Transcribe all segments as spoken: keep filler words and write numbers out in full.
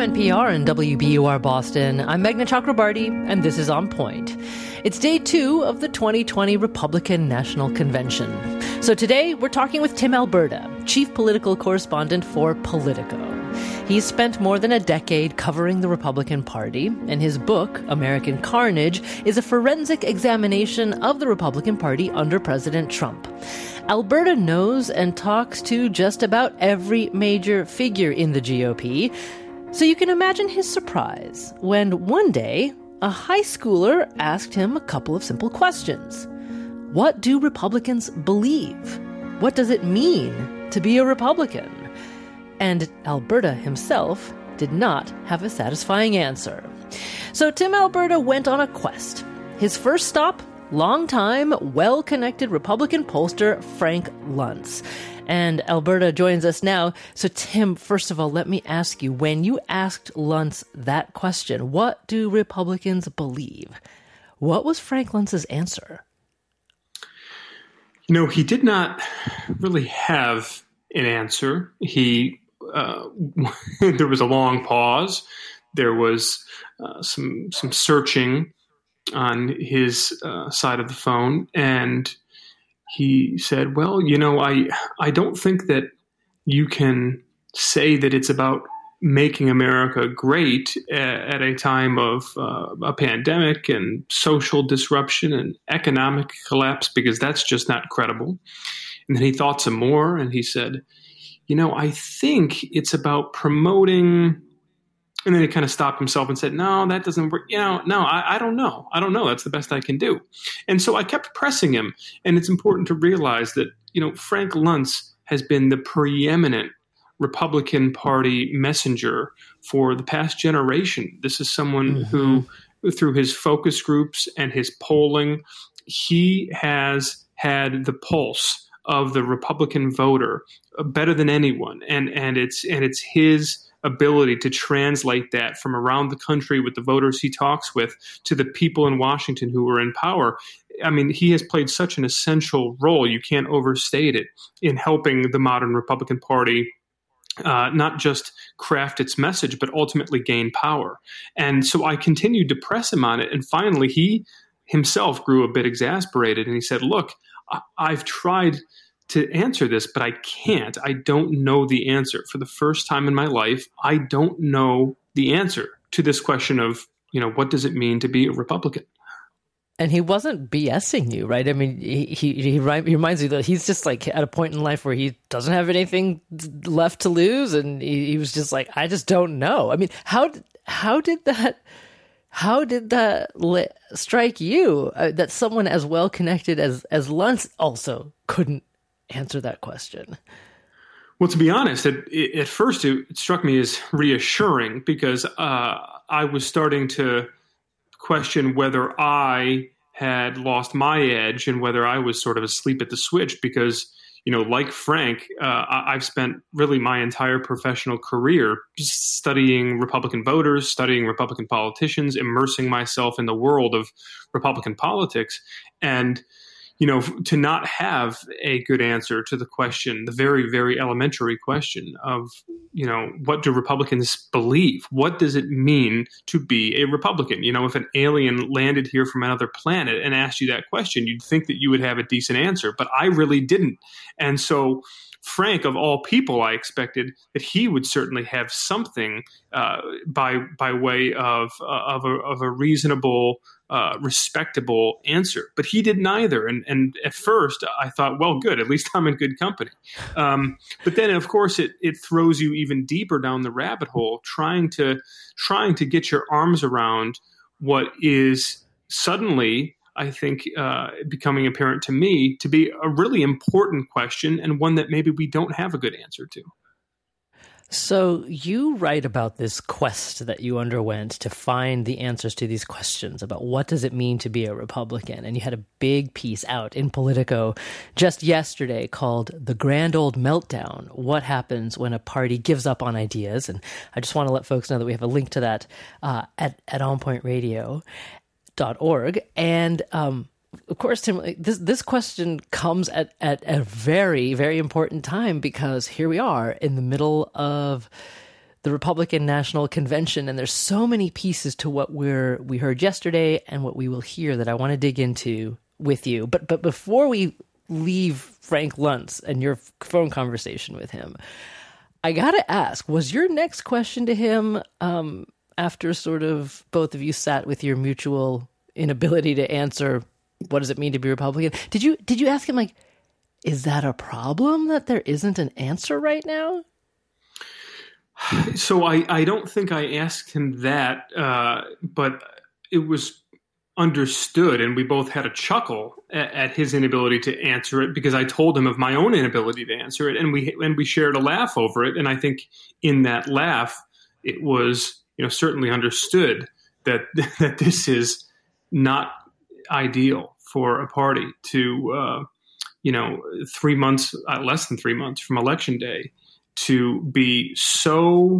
N P R and W B U R Boston. I'm Meghna Chakrabarty, and this is On Point. It's day two of the twenty twenty Republican National Convention. So today, we're talking with Tim Alberta, chief political correspondent for Politico. He's spent more than a decade covering the Republican Party, and his book, American Carnage, is a forensic examination of the Republican Party under President Trump. Alberta knows and talks to just about every major figure in the G O P, so you can imagine his surprise when one day a high schooler asked him a couple of simple questions. What do Republicans believe? What does it mean to be a Republican? And Alberta himself did not have a satisfying answer. So Tim Alberta went on a quest. His first stop, longtime, well-connected Republican pollster Frank Luntz. And Alberta joins us now. So Tim, first of all, let me ask you, when you asked Luntz that question, what do Republicans believe? What was Frank Luntz's answer? You know, he did not really have an answer. He uh, there was a long pause. There was uh, some some searching on his uh, side of the phone, and he said, well, you know, I I don't think that you can say that it's about making America great at, at a time of uh, a pandemic and social disruption and economic collapse, because that's just not credible. And then he thought some more, and he said, you know, I think it's about promoting. And then he kind of stopped himself and said, no, that doesn't work. You know, no, I, I don't know. I don't know. That's the best I can do. And so I kept pressing him. And it's important to realize that, you know, Frank Luntz has been the preeminent Republican Party messenger for the past generation. This is someone mm-hmm. who, through his focus groups and his polling, he has had the pulse of the Republican voter better than anyone. And, and it's, and it's his ability to translate that from around the country with the voters he talks with to the people in Washington who are in power. I mean, he has played such an essential role, you can't overstate it, in helping the modern Republican Party uh, not just craft its message, but ultimately gain power. And so I continued to press him on it. And finally, he himself grew a bit exasperated. And he said, look, I- I've tried to answer this, but I can't. I don't know the answer. For the first time in my life, I don't know the answer to this question of, you know, what does it mean to be a Republican? And he wasn't BSing you, right? I mean, he, he, he reminds you that he's just like at a point in life where he doesn't have anything left to lose. And he, he was just like, I just don't know. I mean, how, how did that, how did that li- strike you uh, that someone as well connected as, as Luntz also couldn't answer that question? Well, to be honest, it, it, at first it, it struck me as reassuring, because uh, I was starting to question whether I had lost my edge and whether I was sort of asleep at the switch, because, you know, like Frank, uh, I, I've spent really my entire professional career studying Republican voters, studying Republican politicians, immersing myself in the world of Republican politics. And you know, to not have a good answer to the question, the very, very elementary question of, you know, what do Republicans believe? What does it mean to be a Republican? You know, if an alien landed here from another planet and asked you that question, you'd think that you would have a decent answer, but I really didn't. And so Frank, of all people, I expected that he would certainly have something uh, by by way of uh, of, a, of a reasonable, uh, respectable answer, but he did neither. And and at first, I thought, well, good, at least I'm in good company. Um, but then, of course, it it throws you even deeper down the rabbit hole, trying to trying to get your arms around what is suddenly, I think, uh, becoming apparent to me to be a really important question, and one that maybe we don't have a good answer to. So you write about this quest that you underwent to find the answers to these questions about what does it mean to be a Republican. And you had a big piece out in Politico just yesterday called The Grand Old Meltdown, What Happens When a Party Gives Up on Ideas. And I just want to let folks know that we have a link to that uh, at, at on point radio dot org. And um, of course, Tim, this this question comes at, at a very, very important time, because here we are in the middle of the Republican National Convention, and there's so many pieces to what we're we heard yesterday and what we will hear that I want to dig into with you. But but before we leave Frank Luntz and your phone conversation with him, I gotta ask: was your next question to him um, after sort of both of you sat with your mutual inability to answer what does it mean to be Republican? Did you did you ask him, like, is that a problem that there isn't an answer right now? So I, I don't think I asked him that, uh, but it was understood, and we both had a chuckle at, at his inability to answer it, because I told him of my own inability to answer it, and we and we shared a laugh over it. And I think in that laugh, it was, you know, certainly understood that that this is not ideal for a party to, uh, you know, three months, uh, less than three months from Election Day, to be so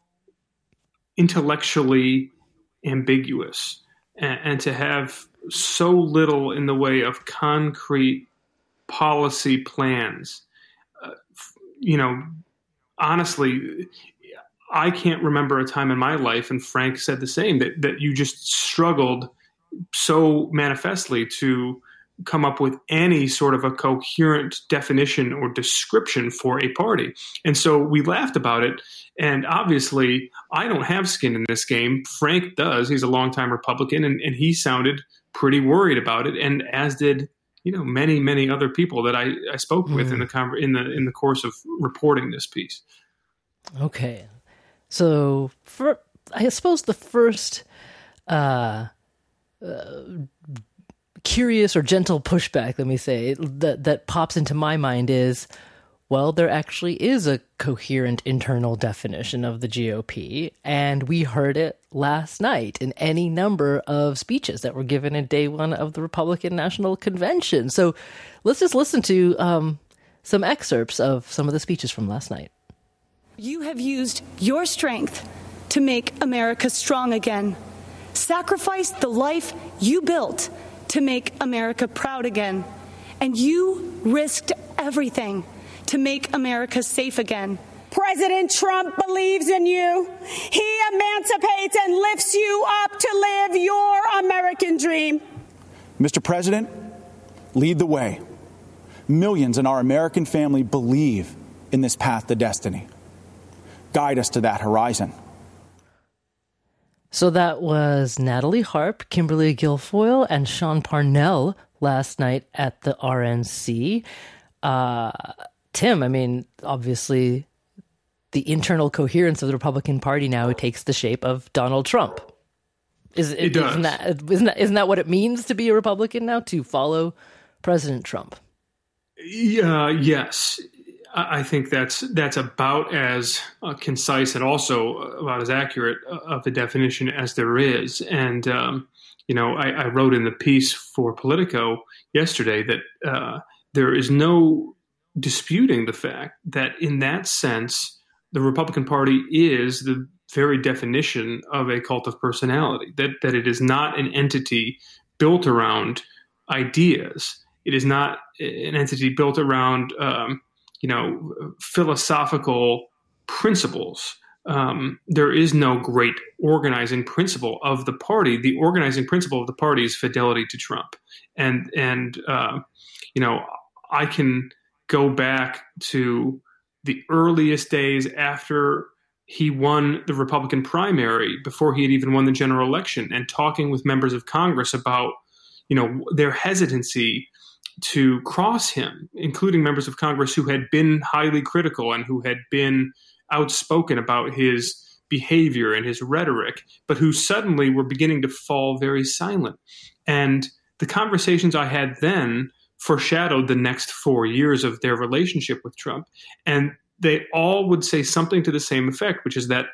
intellectually ambiguous and, and to have so little in the way of concrete policy plans. Uh, you know, honestly, I can't remember a time in my life, and Frank said the same, that, that you just struggled so manifestly to come up with any sort of a coherent definition or description for a party. And so we laughed about it. And obviously, I don't have skin in this game. Frank does. He's a longtime Republican, and, and he sounded pretty worried about it. And as did, you know, many, many other people that I, I spoke mm. with in the con- in the in the course of reporting this piece. Okay, so for I suppose the first Uh, uh, curious or gentle pushback, let me say, that that pops into my mind is, well, there actually is a coherent internal definition of the G O P, and we heard it last night in any number of speeches that were given in day one of the Republican National Convention. So let's just listen to um, some excerpts of some of the speeches from last night. You have used your strength to make America strong again. Sacrificed the life you built to make America proud again. And you risked everything to make America safe again. President Trump believes in you. He emancipates and lifts you up to live your American dream. Mister President, lead the way. Millions in our American family believe in this path to destiny. Guide us to that horizon. So that was Natalie Harp, Kimberly Guilfoyle, and Sean Parnell last night at the R N C. Uh, Tim, I mean, obviously, the internal coherence of the Republican Party now takes the shape of Donald Trump. Is, it does. Isn't that, isn't that, isn't that what it means to be a Republican now, to follow President Trump? Yeah, yes. I think that's that's about as uh, concise and also about as accurate of a definition as there is. And, um, you know, I, I wrote in the piece for Politico yesterday that uh, there is no disputing the fact that in that sense, the Republican Party is the very definition of a cult of personality, that, that it is not an entity built around ideas. It is not an entity built around um, you know, philosophical principles. Um, there is no great organizing principle of the party. The organizing principle of the party is fidelity to Trump. And, and uh, you know, I can go back to the earliest days after he won the Republican primary, before he had even won the general election, and talking with members of Congress about, you know, their hesitancy to cross him, including members of Congress who had been highly critical and who had been outspoken about his behavior and his rhetoric, but who suddenly were beginning to fall very silent. And the conversations I had then foreshadowed the next four years of their relationship with Trump. And they all would say something to the same effect, which is that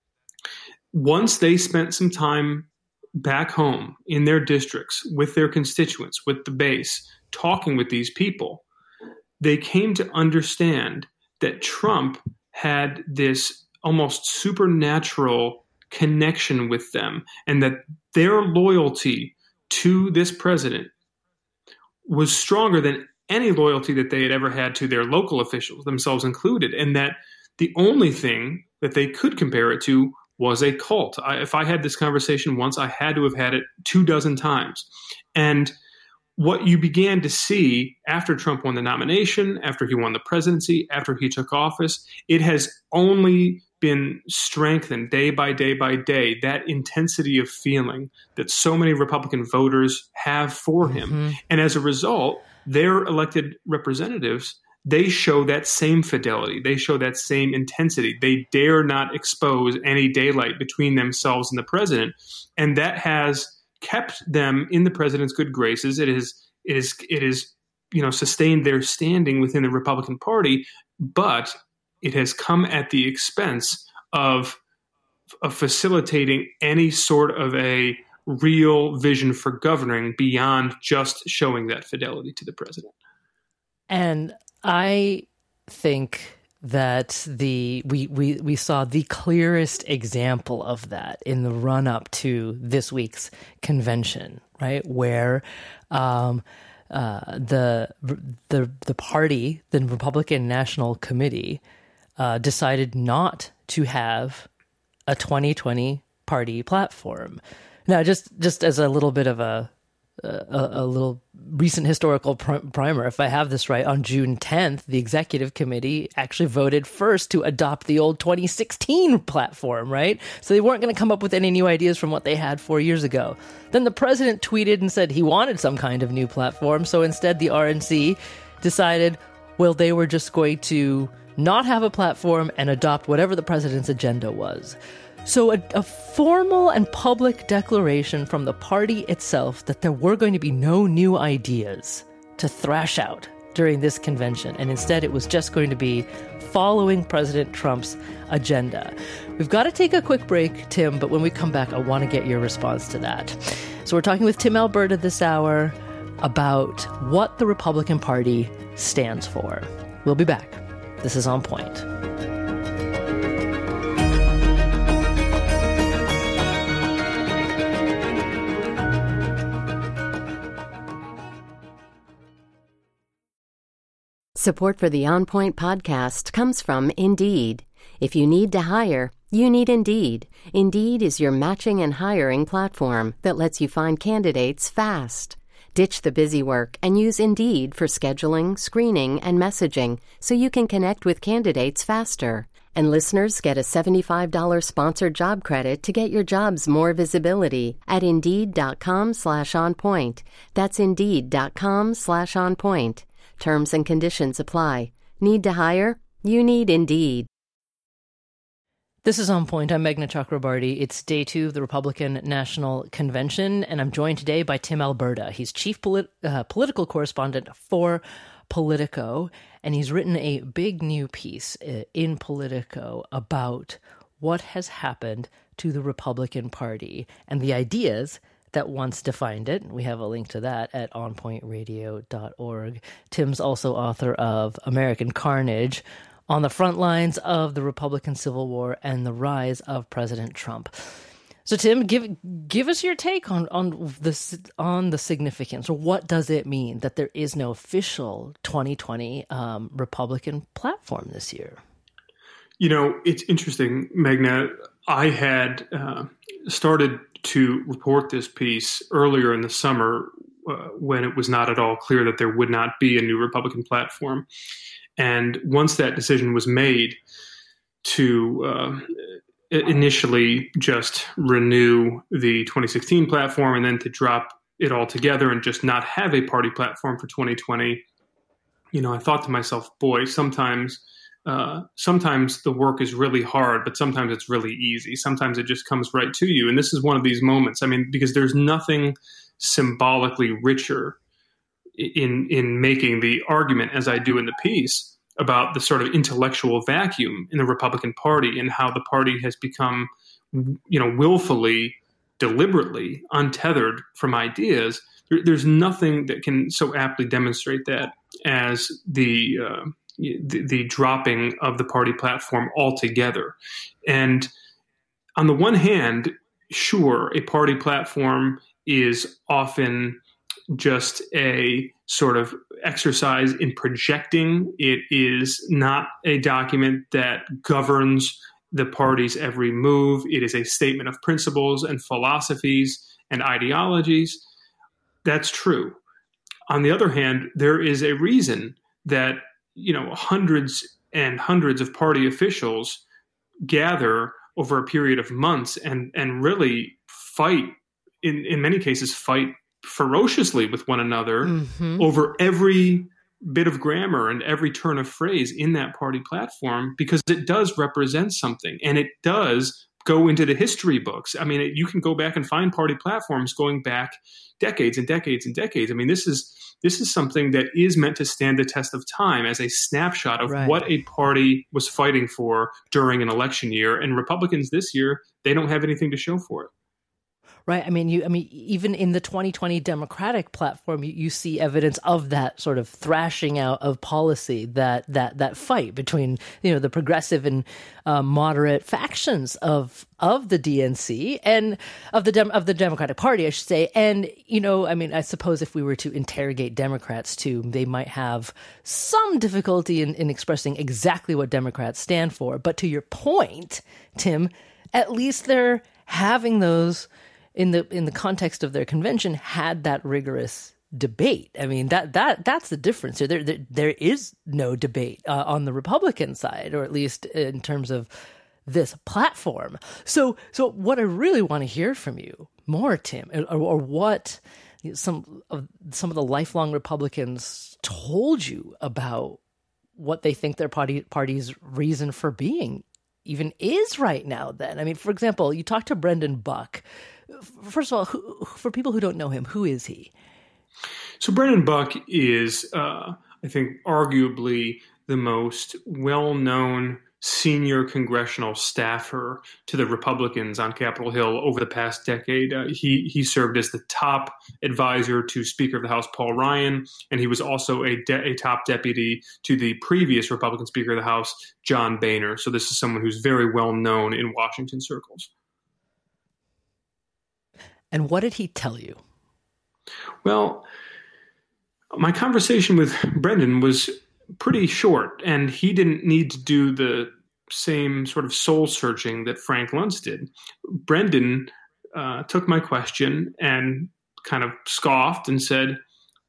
once they spent some time back home in their districts with their constituents, with the base, talking with these people, they came to understand that Trump had this almost supernatural connection with them, and that their loyalty to this president was stronger than any loyalty that they had ever had to their local officials, themselves included, and that The only thing that they could compare it to was a cult. I, if I had this conversation once, I had to have had it two dozen times. And what you began to see after Trump won the nomination, after he won the presidency, after he took office, it has only been strengthened day by day by day, that intensity of feeling that so many Republican voters have for him. Mm-hmm. And as a result, their elected representatives, they show that same fidelity. They show that same intensity. They dare not expose any daylight between themselves and the president. And that has kept them in the president's good graces. It is, it is, it is, you know, sustained their standing within the Republican Party, but it has come at the expense of, of facilitating any sort of a real vision for governing beyond just showing that fidelity to the president. And I think that the we, we we saw the clearest example of that in the run up to this week's convention, right? Where um, uh, the the the party, the Republican National Committee, uh, decided not to have a twenty twenty party platform. Now, just just as a little bit of a A, a little recent historical primer, if I have this right, on June tenth, the executive committee actually voted first to adopt the old twenty sixteen platform, right? So they weren't going to come up with any new ideas from what they had four years ago. Then the president tweeted and said he wanted some kind of new platform. So instead, the R N C decided, well, they were just going to not have a platform and adopt whatever the president's agenda was. So a, a formal and public declaration from the party itself that there were going to be no new ideas to thrash out during this convention, and instead it was just going to be following President Trump's agenda. We've got to take a quick break, Tim, but when we come back, I want to get your response to that. So we're talking with Tim Alberta this hour about what the Republican Party stands for. We'll be back. This is On Point. Support for the On Point podcast comes from Indeed. If you need to hire, you need Indeed. Indeed is your matching and hiring platform that lets you find candidates fast. Ditch the busy work and use Indeed for scheduling, screening, and messaging so you can connect with candidates faster. And listeners get a seventy-five dollars sponsored job credit to get your jobs more visibility at Indeed.com slash on point. That's Indeed.com slash on point. Terms and conditions apply. Need to hire? You need Indeed. This is On Point. I'm Meghna Chakrabarty. It's day two of the Republican National Convention, and I'm joined today by Tim Alberta. He's chief polit- uh, political correspondent for Politico, and he's written a big new piece uh, in Politico about what has happened to the Republican Party and the ideas that once defined it. We have a link to that at on point radio dot org. Tim's also author of American Carnage, On the Front Lines of the Republican Civil War and the Rise of President Trump. So, Tim, give give us your take on on this on the significance, or what does it mean that there is no official twenty twenty um, Republican platform this year? You know, it's interesting, Meghna. I had uh, started to report this piece earlier in the summer uh, when it was not at all clear that there would not be a new Republican platform. And once that decision was made to uh, initially just renew the twenty sixteen platform and then to drop it altogether and just not have a party platform for twenty twenty, you know, I thought to myself, boy, sometimes Uh, sometimes the work is really hard, but sometimes it's really easy. Sometimes it just comes right to you. And this is one of these moments. I mean, because there's nothing symbolically richer in in making the argument, as I do in the piece, about the sort of intellectual vacuum in the Republican Party and how the party has become, you know, willfully, deliberately untethered from ideas. There, there's nothing that can so aptly demonstrate that as the uh, The, the dropping of the party platform altogether. And on the one hand, sure, a party platform is often just a sort of exercise in projecting. It is not a document that governs the party's every move. It is a statement of principles and philosophies and ideologies. That's true. On the other hand, there is a reason that, you know, hundreds and hundreds of party officials gather over a period of months and, and really fight, in, in many cases, fight ferociously with one another mm-hmm. over every bit of grammar and every turn of phrase in that party platform, because it does represent something and it does go into the history books. I mean, it, you can go back and find party platforms going back decades and decades and decades. I mean, this is this is something that is meant to stand the test of time as a snapshot of right. what a party was fighting for during an election year. And Republicans this year, they don't have anything to show for it. Right. I mean, you. I mean, even in the twenty twenty Democratic platform, you, you see evidence of that sort of thrashing out of policy, that that that fight between, you know, the progressive and uh, moderate factions of of the D N C and of the Dem- of the Democratic Party, I should say. And, you know, I mean, I suppose if we were to interrogate Democrats too, they might have some difficulty in, in expressing exactly what Democrats stand for. But to your point, Tim, at least they're having those. In the in the context of their convention, had that rigorous debate. I mean, that that that's the difference here. There there, there is no debate uh, on the Republican side, or at least in terms of this platform. So so what I really want to hear from you more, Tim, or, or what some of some of the lifelong Republicans told you about what they think their party party's reason for being even is right now. Then, I mean, for example, you talked to Brendan Buck. First of all, who, for people who don't know him, who is he? So Brendan Buck is, uh, I think, arguably the most well-known senior congressional staffer to the Republicans on Capitol Hill over the past decade. Uh, he he served as the top advisor to Speaker of the House Paul Ryan, and he was also a, de- a top deputy to the previous Republican Speaker of the House, John Boehner. So this is someone who's very well known in Washington circles. And what did he tell you? Well, my conversation with Brendan was pretty short, and he didn't need to do the same sort of soul searching that Frank Luntz did. Brendan uh, took my question and kind of scoffed and said,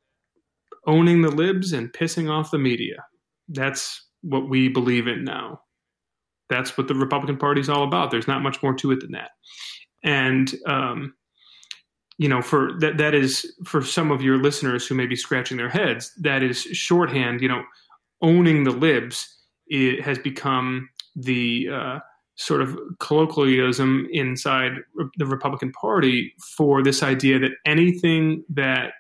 owning the libs and pissing off the media. That's what we believe in now. That's what the Republican Party is all about. There's not much more to it than that. And, um, you know, for that, that is for some of your listeners who may be scratching their heads, that is shorthand. You know, owning the libs, it has become the uh, sort of colloquialism inside the Republican Party for this idea that anything that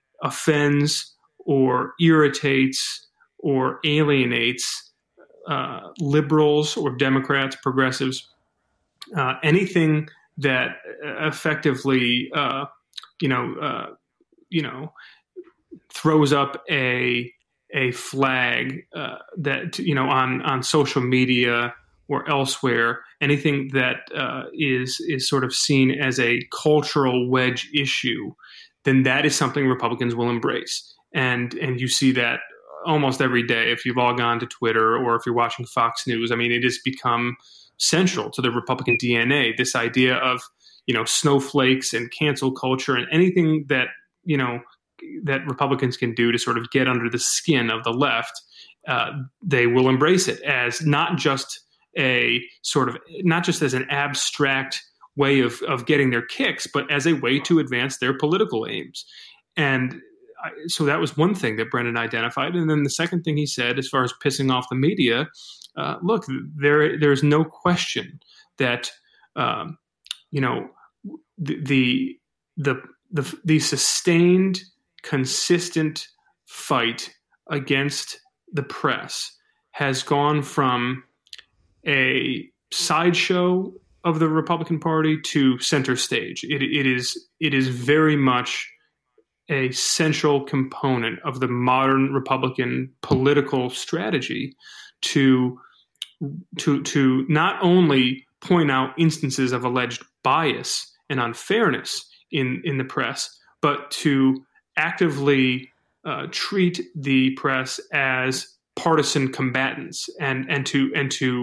offends or irritates or alienates uh, liberals or Democrats, progressives, uh, anything that effectively, uh, you know, uh, you know, throws up a a flag uh, that, you know, on on social media or elsewhere, anything that uh, is is sort of seen as a cultural wedge issue, then that is something Republicans will embrace. And and you see that almost every day if you log on to Twitter or if you're watching Fox News. I mean, it has become central to the Republican D N A, this idea of, you know, snowflakes and cancel culture and anything that, you know, that Republicans can do to sort of get under the skin of the left. Uh, they will embrace it as not just a sort of, not just as an abstract way of, of getting their kicks, but as a way to advance their political aims. And I, so that was one thing that Brendan identified. And then the second thing he said, as far as pissing off the media, Uh, look, there there's no question that um, you know the, the the the the sustained, consistent fight against the press has gone from a sideshow of the Republican Party to center stage. It it is it is very much a central component of the modern Republican political strategy to to to not only point out instances of alleged bias and unfairness in, in the press, but to actively uh, treat the press as partisan combatants and, and to and to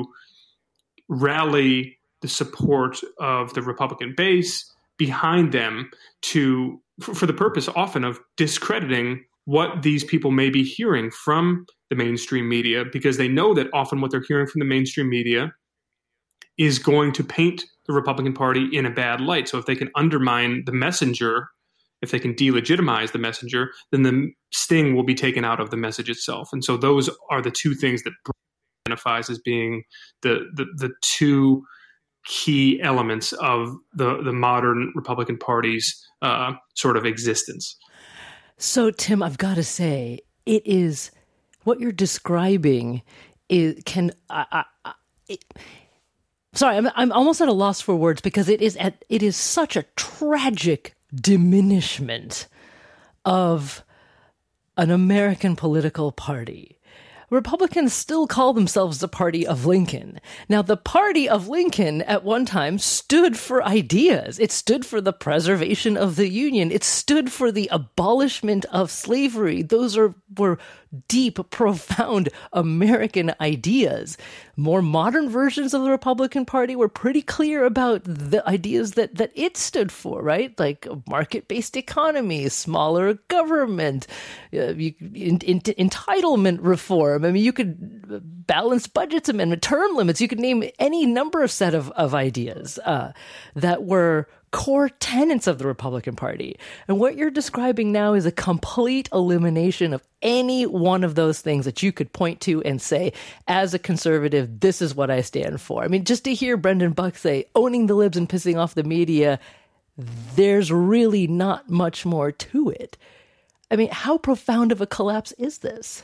rally the support of the Republican base behind them to for, for the purpose often of discrediting what these people may be hearing from the mainstream media, because they know that often what they're hearing from the mainstream media is going to paint the Republican Party in a bad light. So if they can undermine the messenger, if they can delegitimize the messenger, then the sting will be taken out of the message itself. And so those are the two things that identifies as being the, the, the two key elements of the, the modern Republican Party's uh, sort of existence. So, Tim, I've got to say, it is what you're describing is can I, I, it, sorry, I'm I'm almost at a loss for words, because it is at it is such a tragic diminishment of an American political party. Republicans still call themselves the party of Lincoln. Now, the party of Lincoln at one time stood for ideas. It stood for the preservation of the Union. It stood for the abolishment of slavery. Those are were deep, profound American ideas. More modern versions of the Republican Party were pretty clear about the ideas that, that it stood for, right? Like a market-based economy, smaller government, uh, you, in, in, entitlement reform. I mean, you could balanced budgets amendment, term limits. You could name any number of set of, of ideas uh, that were core tenets of the Republican Party. And what you're describing now is a complete elimination of any one of those things that you could point to and say, as a conservative, this is what I stand for. I mean, just to hear Brendan Buck say, owning the libs and pissing off the media, there's really not much more to it. I mean, how profound of a collapse is this?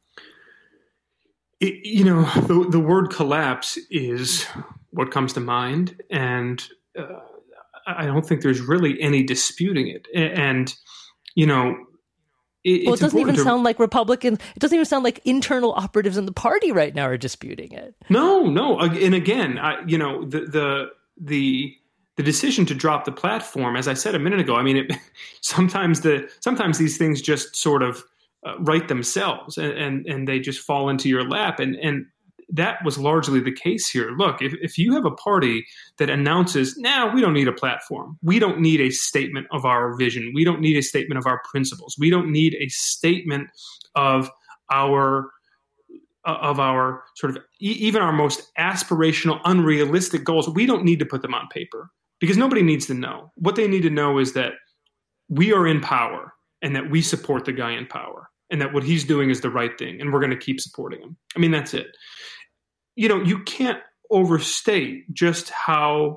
It, you know, the, the word collapse is what comes to mind. And uh, I don't think there's really any disputing it. And, you know, it, well, it's it doesn't even to, sound like Republicans. It doesn't even sound like internal operatives in the party right now are disputing it. No, no. And again, I, you know, the, the, the, the decision to drop the platform, as I said a minute ago, I mean, it, sometimes the, sometimes these things just sort of uh, write themselves and, and, and they just fall into your lap. And, and, that was largely the case here. Look, if, if you have a party that announces, now nah, we don't need a platform. We don't need a statement of our vision. We don't need a statement of our principles. We don't need a statement of our of our sort of even our most aspirational, unrealistic goals. We don't need to put them on paper because nobody needs to know. What they need to know is that we are in power and that we support the guy in power and that what he's doing is the right thing and we're going to keep supporting him. I mean, that's it. You know, you can't overstate just how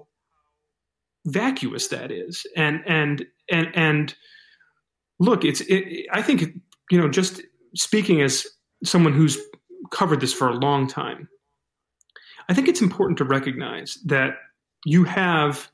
vacuous that is. And, and, and, and look, it's, it, I think, you know, just speaking as someone who's covered this for a long time, I think it's important to recognize that you have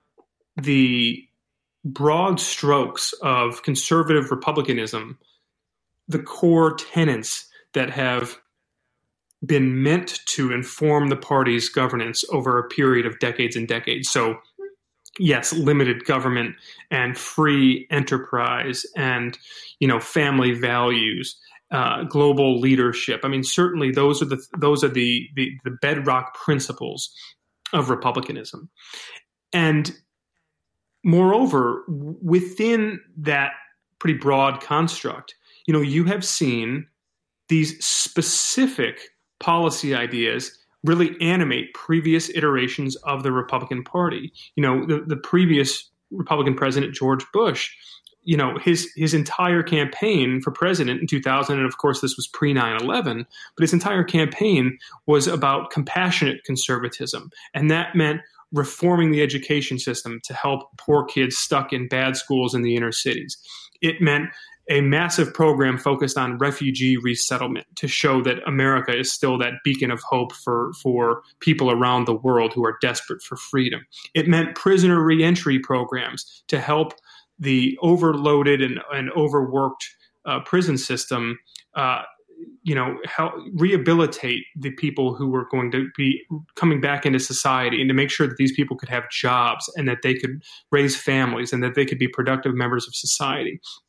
the broad strokes of conservative republicanism, the core tenets that have been meant to inform the party's governance over a period of decades and decades. So, yes, limited government and free enterprise and, you know, family values, uh, global leadership. I mean, certainly those are the those are the, the the bedrock principles of republicanism. And moreover, within that pretty broad construct, you know, you have seen these specific policy ideas really animate previous iterations of the Republican Party. You know, the, the previous Republican president, George Bush, you know, his his entire campaign for president in two thousand, and of course this was pre nine eleven, but his entire campaign was about compassionate conservatism. And that meant reforming the education system to help poor kids stuck in bad schools in the inner cities. It meant a massive program focused on refugee resettlement to show that America is still that beacon of hope for, for people around the world who are desperate for freedom. It meant prisoner reentry programs to help the overloaded and, and overworked uh, prison system, uh, you know, help rehabilitate the people who were going to be coming back into society and to make sure that these people could have jobs and that they could raise families and that they could be productive members of society.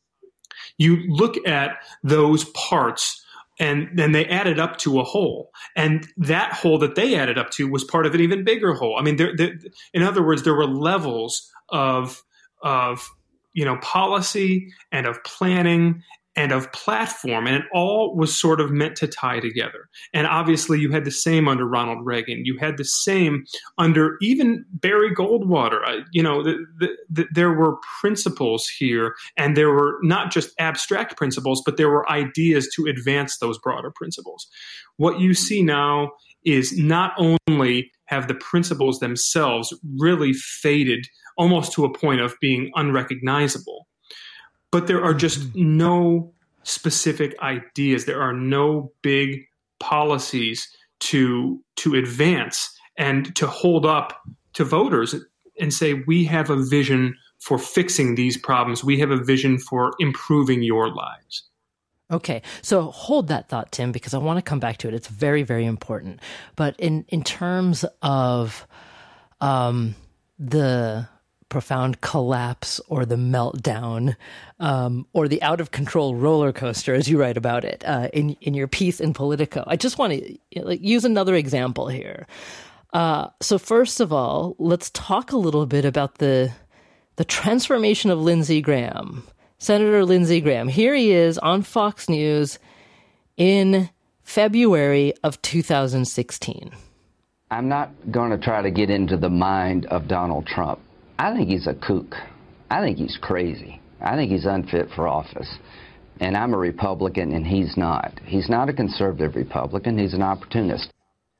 You look at those parts and then they added up to a whole. And that whole that they added up to was part of an even bigger whole. I mean, there, there, in other words, there were levels of, of, you know, policy and of planning and of platform, and it all was sort of meant to tie together. And obviously you had the same under Ronald Reagan. You had the same under even Barry Goldwater. Uh, you know, the, the, the, there were principles here, and there were not just abstract principles, but there were ideas to advance those broader principles. What you see now is not only have the principles themselves really faded almost to a point of being unrecognizable, but there are just no specific ideas. There are no big policies to to advance and to hold up to voters and say, we have a vision for fixing these problems. We have a vision for improving your lives. Okay, so hold that thought, Tim, because I want to come back to it. It's very, very important. But in, in terms of um, the profound collapse or the meltdown um, or the out-of-control roller coaster, as you write about it uh, in, in your piece in Politico, I just want to like, use another example here. Uh, so first of all, let's talk a little bit about the the transformation of Lindsey Graham. Senator Lindsey Graham. Here he is on Fox News in February of two thousand sixteen. I'm not going to try to get into the mind of Donald Trump. I think he's a kook. I think he's crazy. I think he's unfit for office. And I'm a Republican, and he's not. He's not a conservative Republican. He's an opportunist.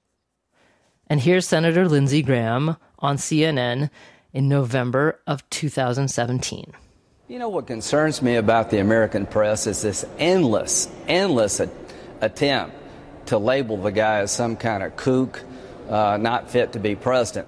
And here's Senator Lindsey Graham on C N N in November of two thousand seventeen. You know what concerns me about the American press is this endless, endless a- attempt to label the guy as some kind of kook, uh, not fit to be president.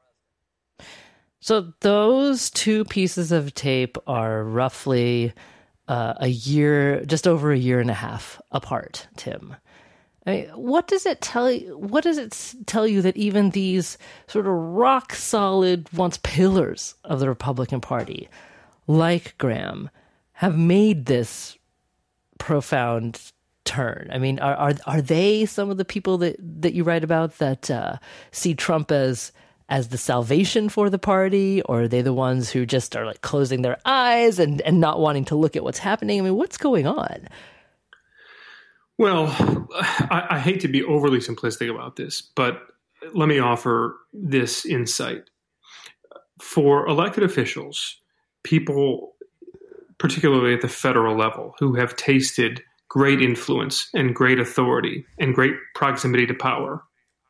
So those two pieces of tape are roughly uh, a year, just over a year and a half apart, Tim. I mean, what does it tell you? What does it tell you that even these sort of rock solid, once pillars of the Republican Party, like Graham, have made this profound turn? I mean, are are, are they some of the people that, that you write about that uh, see Trump as as the salvation for the party, or are they the ones who just are like closing their eyes and, and not wanting to look at what's happening? I mean, what's going on? Well, I, I hate to be overly simplistic about this, but let me offer this insight. For elected officials, people, particularly at the federal level, who have tasted great influence and great authority and great proximity to power,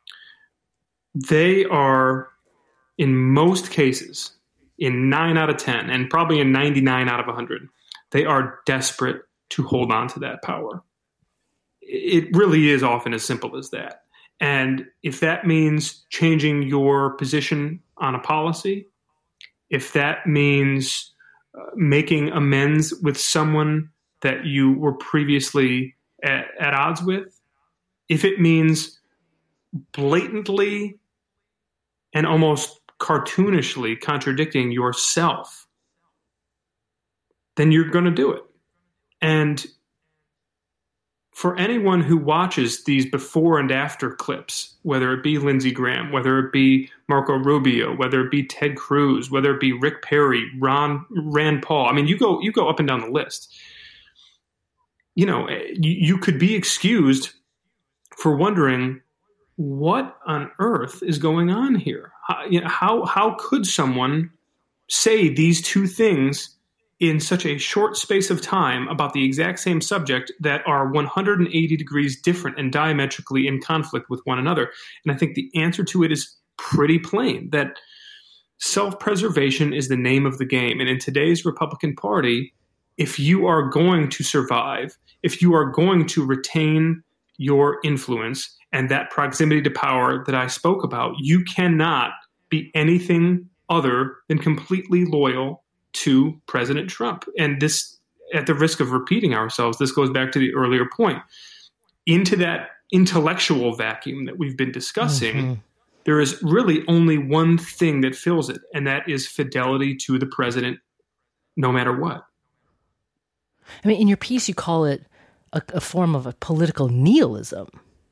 they are, in most cases, in nine out of ten, and probably in ninety-nine out of one hundred, they are desperate to hold on to that power. It really is often as simple as that. And if that means changing your position on a policy, if that means uh, making amends with someone that you were previously at, at odds with, if it means blatantly and almost cartoonishly contradicting yourself, then you're going to do it. And for anyone who watches these before and after clips, whether it be Lindsey Graham, whether it be Marco Rubio, whether it be Ted Cruz, whether it be Rick Perry, Ron, Rand Paul, I mean, you go you go up and down the list. You know, you, you could be excused for wondering what on earth is going on here. How, you know, how how could someone say these two things in such a short space of time about the exact same subject that are one hundred eighty degrees different and diametrically in conflict with one another? And I think the answer to it is pretty plain, that self-preservation is the name of the game. And in today's Republican Party, if you are going to survive, if you are going to retain your influence and that proximity to power that I spoke about, you cannot be anything other than completely loyal to President Trump. And this, at the risk of repeating ourselves, this goes back to the earlier point. Into that intellectual vacuum that we've been discussing, mm-hmm. there is really only one thing that fills it, and that is fidelity to the president, no matter what. I mean, in your piece, you call it a, a form of a political nihilism.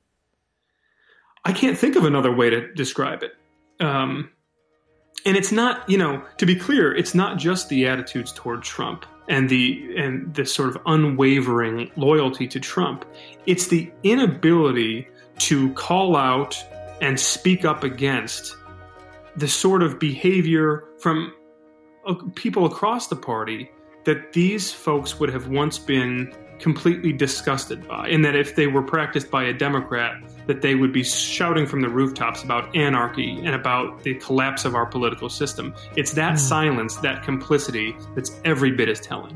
I can't think of another way to describe it. Um, and it's not, you know, to be clear, it's not just the attitudes toward Trump and the and this sort of unwavering loyalty to Trump. It's the inability to call out and speak up against the sort of behavior from uh, people across the party that these folks would have once been completely disgusted by, and that if they were practiced by a Democrat, that they would be shouting from the rooftops about anarchy and about the collapse of our political system. It's that mm. silence, that complicity, that's every bit as telling.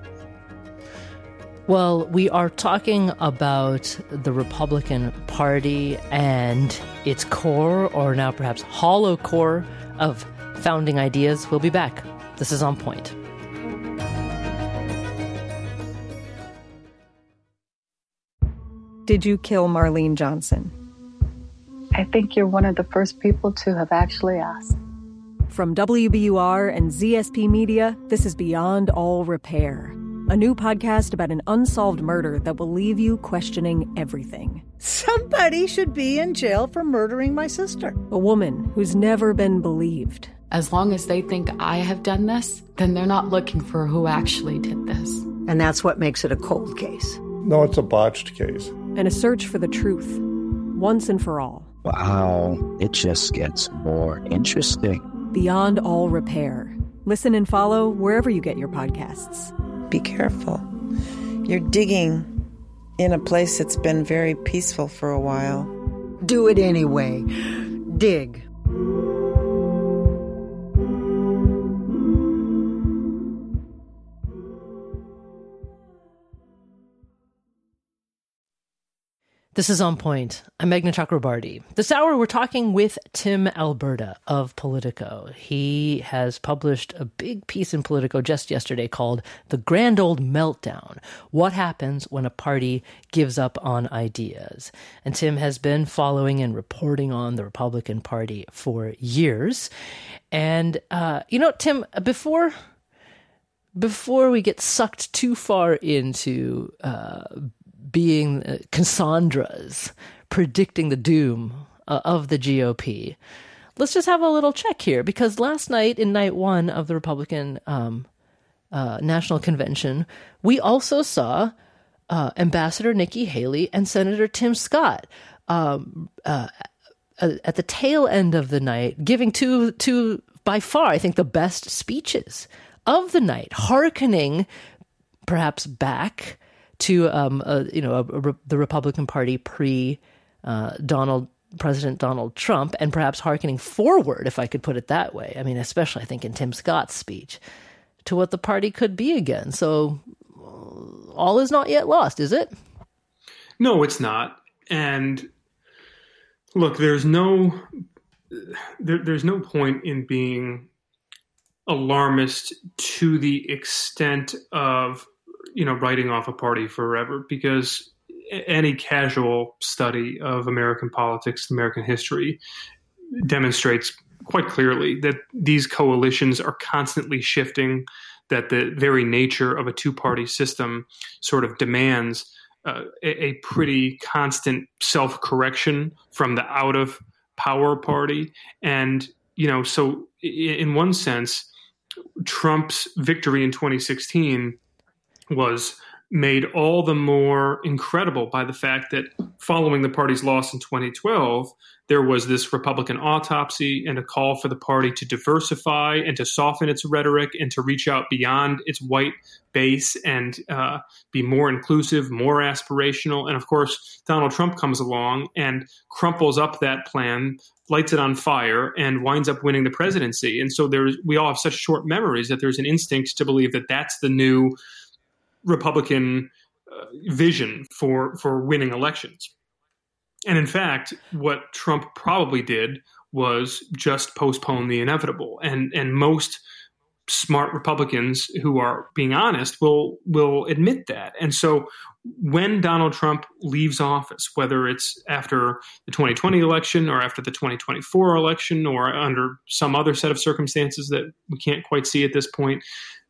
Well, we are talking about the Republican Party and its core, or now perhaps hollow core, of founding ideas. We'll be back. This is On Point. Did you kill Marlene Johnson? I think you're one of the first people to have actually asked. From W B U R and Z S P Media, this is Beyond All Repair, a new podcast about an unsolved murder that will leave you questioning everything. Somebody should be in jail for murdering my sister. A woman who's never been believed. As long as they think I have done this, then they're not looking for who actually did this. And that's what makes it a cold case. No, it's a botched case. And a search for the truth, once and for all. Wow, it just gets more interesting. Beyond All Repair. Listen and follow wherever you get your podcasts. Be careful. You're digging in a place that's been very peaceful for a while. Do it anyway. Dig. This is On Point. I'm Meghna Chakrabarty. This hour, we're talking with Tim Alberta of Politico. He has published a big piece in Politico just yesterday called The Grand Old Meltdown: What Happens When a Party Gives Up on Ideas. And Tim has been following and reporting on the Republican Party for years. And, uh, you know, Tim, before... Before we get sucked too far into uh, being uh, Cassandras, predicting the doom uh, of the G O P, let's just have a little check here, because last night, in night one of the Republican um, uh, National Convention, we also saw uh, Ambassador Nikki Haley and Senator Tim Scott um, uh, at the tail end of the night giving two, two, by far, I think, the best speeches of the night, hearkening perhaps back to um, a, you know a, a, the Republican Party pre uh, Donald President Donald Trump, and perhaps hearkening forward, if I could put it that way. I mean, especially I think in Tim Scott's speech, to what the party could be again. So all is not yet lost, is it? No, it's not. And look, there's no there, there's no point in being alarmist to the extent of, you know, writing off a party forever, because any casual study of American politics, American history, demonstrates quite clearly that these coalitions are constantly shifting, that the very nature of a two-party system sort of demands uh, a, a pretty constant self-correction from the out-of-power party. And, you know, so in one sense, Trump's victory in twenty sixteen was made all the more incredible by the fact that following the party's loss in twenty twelve, there was this Republican autopsy and a call for the party to diversify and to soften its rhetoric and to reach out beyond its white base and uh, be more inclusive, more aspirational. And of course, Donald Trump comes along and crumples up that plan, lights it on fire, and winds up winning the presidency. And so there's, we all have such short memories that there's an instinct to believe that that's the new Republican uh, vision for, for winning elections. And in fact, what Trump probably did was just postpone the inevitable. And, and most smart Republicans who are being honest will, will admit that. And so when Donald Trump leaves office, whether it's after the twenty twenty election or after the twenty twenty-four election or under some other set of circumstances that we can't quite see at this point,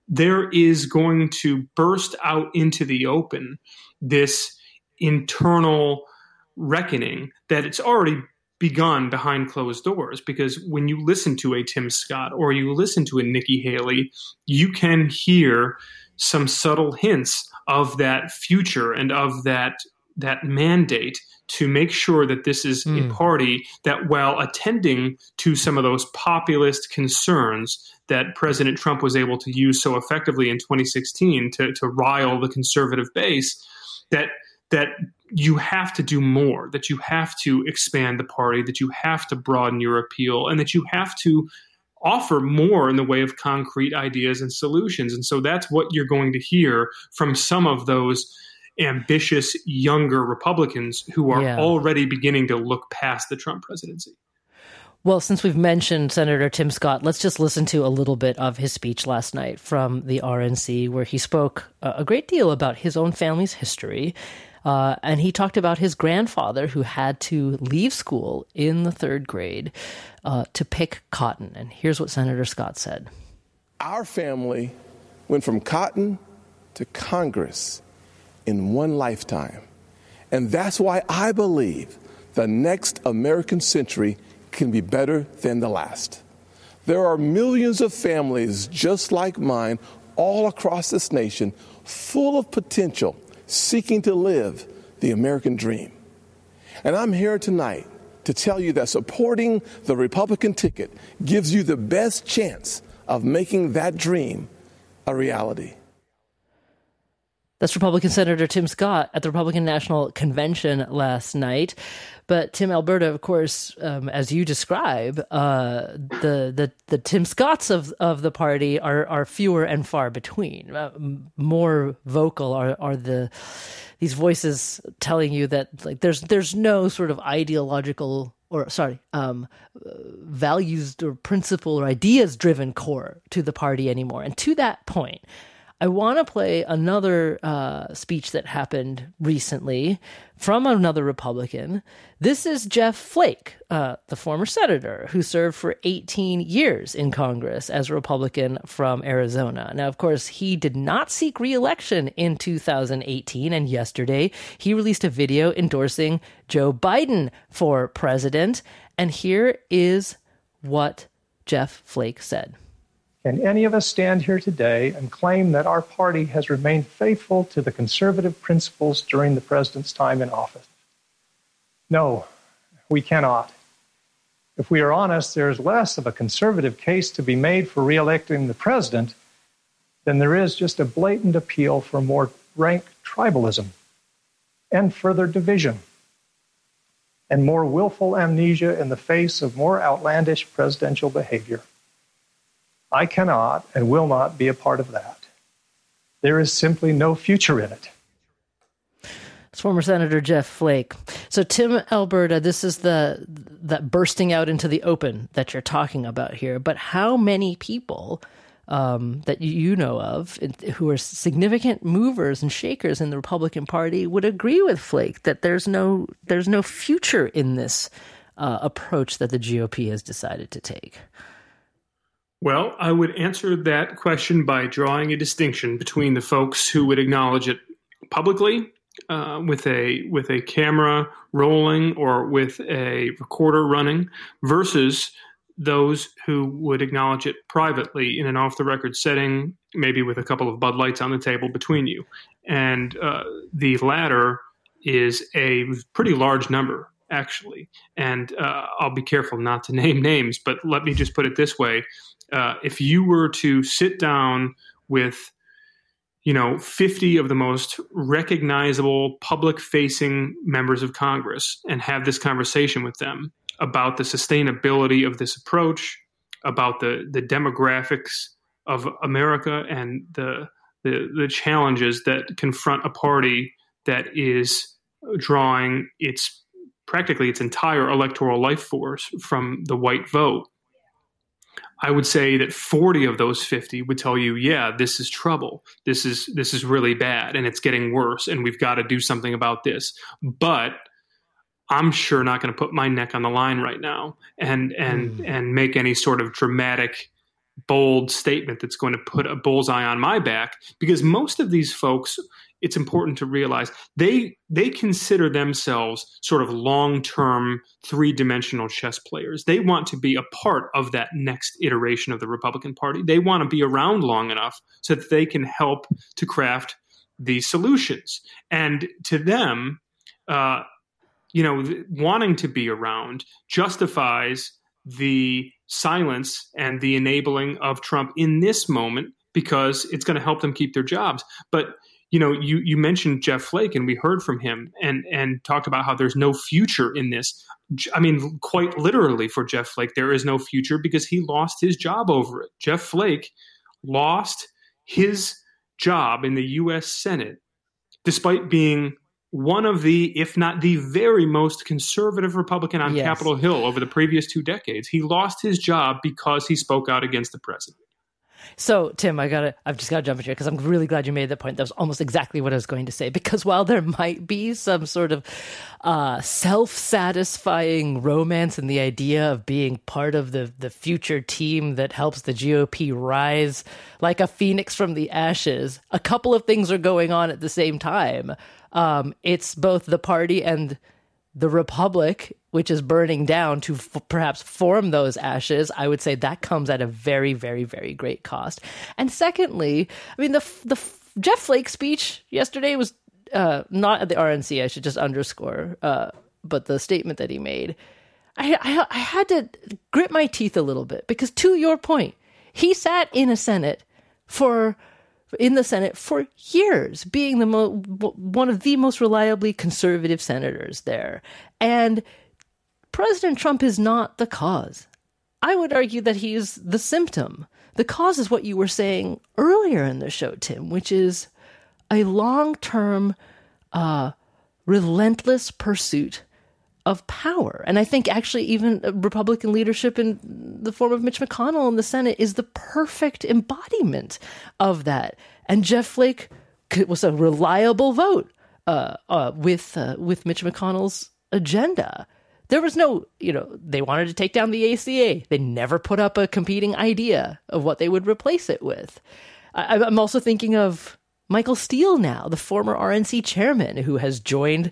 there is going to burst out into the open this internal reckoning that it's already begun behind closed doors. Because when you listen to a Tim Scott or you listen to a Nikki Haley, you can hear some subtle hints of that future and of that that mandate to make sure that this is mm. a party that, while attending to some of those populist concerns that President Trump was able to use so effectively in twenty sixteen to, to rile the conservative base, that that you have to do more, that you have to expand the party, that you have to broaden your appeal, and that you have to offer more in the way of concrete ideas and solutions. And so that's what you're going to hear from some of those ambitious younger Republicans who are yeah. already beginning to look past the Trump presidency. Well, since we've mentioned Senator Tim Scott, let's just listen to a little bit of his speech last night from the R N C, where he spoke a great deal about his own family's history. Uh, and he talked about his grandfather who had to leave school in the third grade uh, to pick cotton. And here's what Senator Scott said. Our family went from cotton to Congress in one lifetime. And that's why I believe the next American century can be better than the last. There are millions of families just like mine all across this nation, full of potential, seeking to live the American dream. And I'm here tonight to tell you that supporting the Republican ticket gives you the best chance of making that dream a reality. That's Republican Senator Tim Scott at the Republican National Convention last night. But Tim Alberta, of course, um, as you describe, uh, the, the the Tim Scotts of, of the party are, are fewer and far between. Uh, more vocal are, are the these voices telling you that like there's there's no sort of ideological or sorry um, values or principle or ideas driven core to the party anymore. And to that point, I want to play another uh, speech that happened recently from another Republican. This is Jeff Flake, uh, the former senator who served for eighteen years in Congress as a Republican from Arizona. Now, of course, he did not seek re-election in two thousand eighteen, and yesterday he released a video endorsing Joe Biden for president. And here is what Jeff Flake said. Can any of us stand here today and claim that our party has remained faithful to the conservative principles during the president's time in office? No, we cannot. If we are honest, there is less of a conservative case to be made for re-electing the president than there is just a blatant appeal for more rank tribalism and further division and more willful amnesia in the face of more outlandish presidential behavior. I cannot and will not be a part of that. There is simply no future in it. It's former Senator Jeff Flake. So, Tim Alberta, this is the that bursting out into the open that you're talking about here. But how many people um, that you know of who are significant movers and shakers in the Republican Party would agree with Flake that there's no there's no future in this uh, approach that the G O P has decided to take? Well, I would answer that question by drawing a distinction between the folks who would acknowledge it publicly uh, with a with a camera rolling or with a recorder running versus those who would acknowledge it privately in an off-the-record setting, maybe with a couple of Bud Lights on the table between you. And uh, the latter is a pretty large number, actually. And uh, I'll be careful not to name names, but let me just put it this way. Uh, if you were to sit down with, you know, fifty of the most recognizable public-facing members of Congress and have this conversation with them about the sustainability of this approach, about the, the demographics of America and the, the the challenges that confront a party that is drawing its practically its entire electoral life force from the white vote, I would say that forty of those fifty would tell you, yeah, this is trouble. This is this is really bad and it's getting worse and we've got to do something about this. But I'm sure not going to put my neck on the line right now and and mm. and make any sort of dramatic bold statement that's going to put a bullseye on my back, because most of these folks, it's important to realize they they consider themselves sort of long-term, three-dimensional chess players. They want to be a part of that next iteration of the Republican Party. They want to be around long enough so that they can help to craft these solutions. And to them, uh, you know, th- wanting to be around justifies the silence and the enabling of Trump in this moment, because it's going to help them keep their jobs. But, you know, you, you mentioned Jeff Flake, and we heard from him and, and talked about how there's no future in this. I mean, quite literally for Jeff Flake, there is no future because he lost his job over it. Jeff Flake lost his job in the U S Senate, despite being one of the, if not the very most conservative Republican on Yes. Capitol Hill over the previous two decades. He lost his job because he spoke out against the president. So, Tim, I gotta, I've just got to jump in here because I'm really glad you made that point. That was almost exactly what I was going to say. Because while there might be some sort of uh, self-satisfying romance in the idea of being part of the, the future team that helps the G O P rise like a phoenix from the ashes, a couple of things are going on at the same time. Um, it's both the party and the republic, which is burning down to f- perhaps form those ashes. I would say that comes at a very, very, very great cost. And secondly, I mean, the the Jeff Flake speech yesterday was uh, not at the R N C, I should just underscore, uh, but the statement that he made, I, I, I had to grit my teeth a little bit because, to your point, he sat in a Senate for... in the Senate for years, being the mo- one of the most reliably conservative senators there. And President Trump is not the cause. I would argue that he's the symptom. The cause is what you were saying earlier in the show, Tim, which is a long-term, uh, relentless pursuit of power. And I think actually even Republican leadership in the form of Mitch McConnell in the Senate is the perfect embodiment of that. And Jeff Flake was a reliable vote uh, uh, with uh, with Mitch McConnell's agenda. There was no, you know, they wanted to take down the A C A. They never put up a competing idea of what they would replace it with. I, I'm also thinking of Michael Steele now, the former R N C chairman who has joined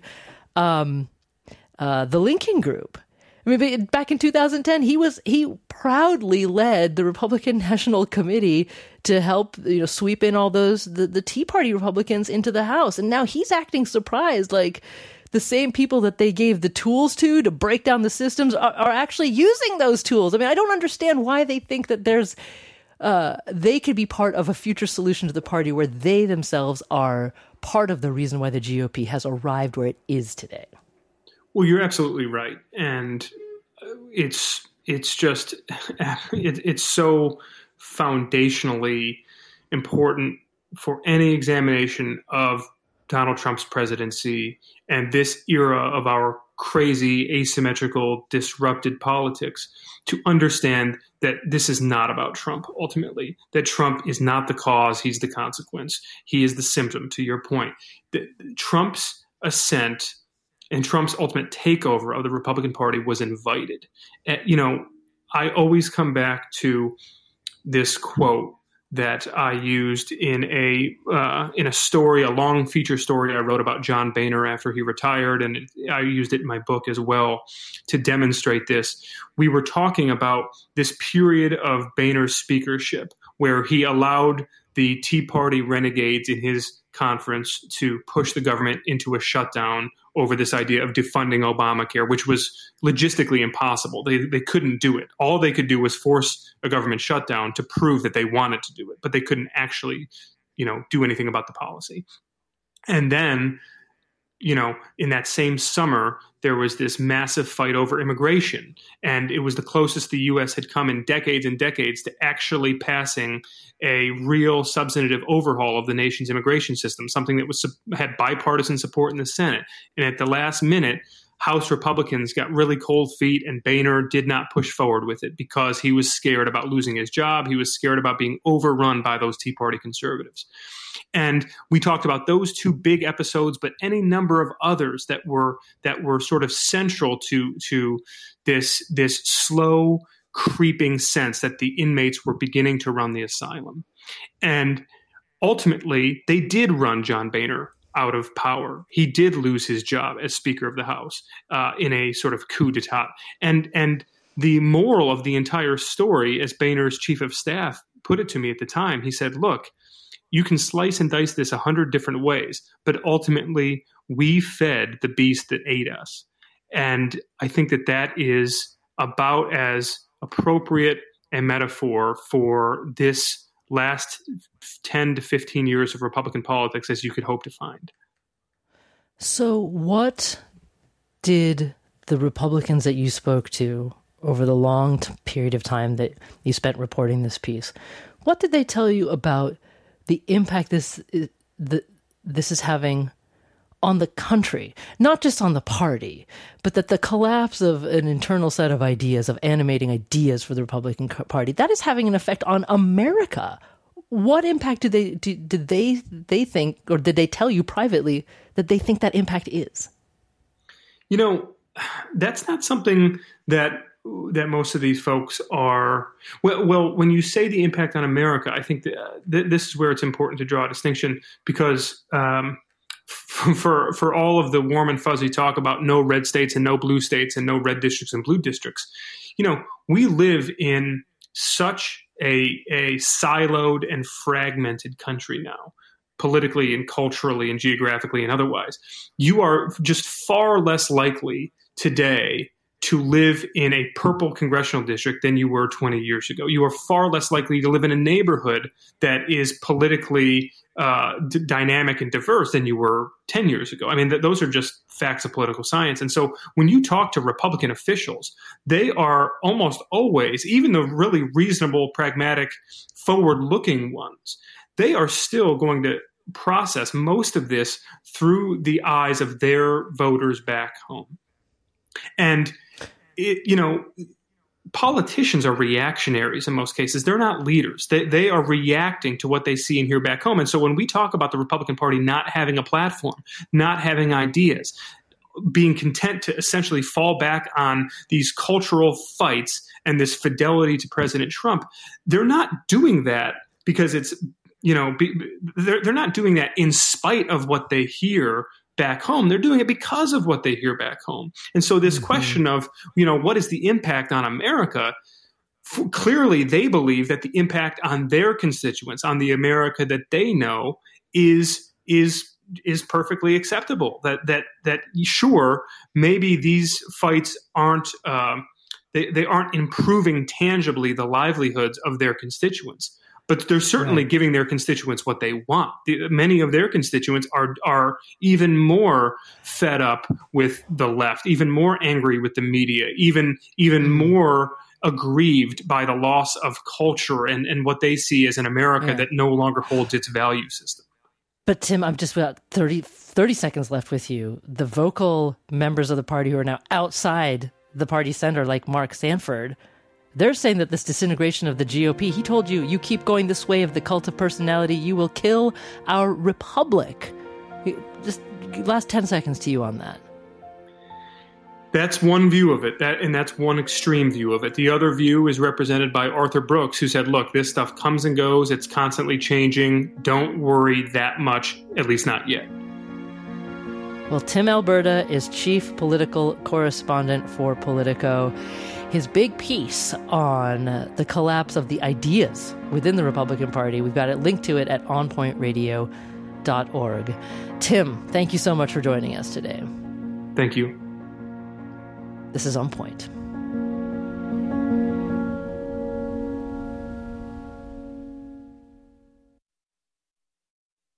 um, Uh, the Lincoln Group. I mean, back in two thousand ten, he was he proudly led the Republican National Committee to help, you know, sweep in all those the, the Tea Party Republicans into the House, and now he's acting surprised, like the same people that they gave the tools to to break down the systems are, are actually using those tools. I mean, I don't understand why they think that there's uh, they could be part of a future solution to the party where they themselves are part of the reason why the G O P has arrived where it is today. Well, you're absolutely right, and it's it's just it, it's so foundationally important for any examination of Donald Trump's presidency and this era of our crazy, asymmetrical, disrupted politics to understand that this is not about Trump ultimately, that Trump is not the cause, he's the consequence. He is the symptom, to your point. That Trump's ascent and Trump's ultimate takeover of the Republican Party was invited. And, you know, I always come back to this quote that I used in a uh, in a story, a long feature story I wrote about John Boehner after he retired, and it, I used it in my book as well to demonstrate this. We were talking about this period of Boehner's speakership where he allowed the Tea Party renegades in his conference to push the government into a shutdown over this idea of defunding Obamacare, which was logistically impossible. They they couldn't do it. All they could do was force a government shutdown to prove that they wanted to do it, but they couldn't actually, you know, do anything about the policy. And then, you know, in that same summer, there was this massive fight over immigration. And it was the closest the U S had come in decades and decades to actually passing a real substantive overhaul of the nation's immigration system, something that was had bipartisan support in the Senate. And at the last minute, House Republicans got really cold feet, and Boehner did not push forward with it because he was scared about losing his job. He was scared about being overrun by those Tea Party conservatives. And we talked about those two big episodes, but any number of others that were that were sort of central to to this this slow creeping sense that the inmates were beginning to run the asylum. And ultimately, they did run John Boehner out of power. He did lose his job as Speaker of the House uh, in a sort of coup d'etat. And, and the moral of the entire story, as Boehner's chief of staff put it to me at the time, he said, look, you can slice and dice this a hundred different ways, but ultimately we fed the beast that ate us. And I think that that is about as appropriate a metaphor for this last ten to fifteen years of Republican politics as you could hope to find. So what did the Republicans that you spoke to over the long t- period of time that you spent reporting this piece, what did they tell you about the impact this is, the, this is having on the country, not just on the party, but that the collapse of an internal set of ideas, of animating ideas for the Republican Party, that is having an effect on America? What impact do they do, did they they think, or did they tell you privately that they think that impact is? You know, that's not something that that most of these folks are. Well, well when you say the impact on America, I think that, th- this is where it's important to draw a distinction, because um, for for all of the warm and fuzzy talk about no red states and no blue states and no red districts and blue districts, you know, we live in such a a siloed and fragmented country now, politically and culturally and geographically and otherwise. You are just far less likely today to live in a purple congressional district than you were twenty years ago. You are far less likely to live in a neighborhood that is politically uh, d- dynamic and diverse than you were ten years ago. I mean, th- those are just facts of political science. And so when you talk to Republican officials, they are almost always, even the really reasonable, pragmatic, forward-looking ones, they are still going to process most of this through the eyes of their voters back home. And, it, you know, politicians are reactionaries in most cases. They're not leaders. They, they are reacting to what they see and hear back home. And so when we talk about the Republican Party not having a platform, not having ideas, being content to essentially fall back on these cultural fights and this fidelity to President Trump, they're not doing that because it's, you know, be, they're, they're not doing that in spite of what they hear back home. They're doing it because of what they hear back home. And so this mm-hmm. question of, you know, what is the impact on America? F- clearly, they believe that the impact on their constituents, on the America that they know, is is is perfectly acceptable. That that that sure, maybe these fights aren't um, they they aren't improving tangibly the livelihoods of their constituents, but they're certainly right. giving their constituents what they want. The, many of their constituents are are even more fed up with the left, even more angry with the media, even even more aggrieved by the loss of culture and, and what they see as an America yeah. that no longer holds its value system. But Tim, I'm just about thirty, thirty seconds left with you. The vocal members of the party who are now outside the party center, like Mark Sanford, they're saying that this disintegration of the G O P, he told you, you keep going this way of the cult of personality, you will kill our republic. Just last ten seconds to you on that. That's one view of it, that, and that's one extreme view of it. The other view is represented by Arthur Brooks, who said, look, this stuff comes and goes. It's constantly changing. Don't worry that much, at least not yet. Well, Tim Alberta is chief political correspondent for Politico. His big piece on the collapse of the ideas within the Republican Party, we've got it linked to it at on point radio dot org. Tim, thank you so much for joining us today. Thank you. This is On Point.